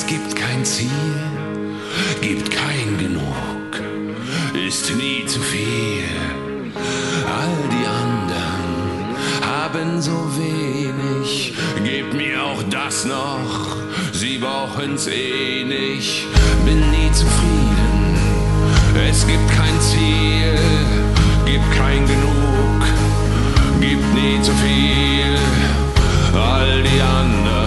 Es gibt kein Ziel, gibt kein Genug, ist nie zu viel. All die anderen haben so wenig, gebt mir auch das noch, sie brauchen's eh nicht. Bin nie zufrieden, es gibt kein Ziel, gibt kein Genug, gibt nie zu viel. All die anderen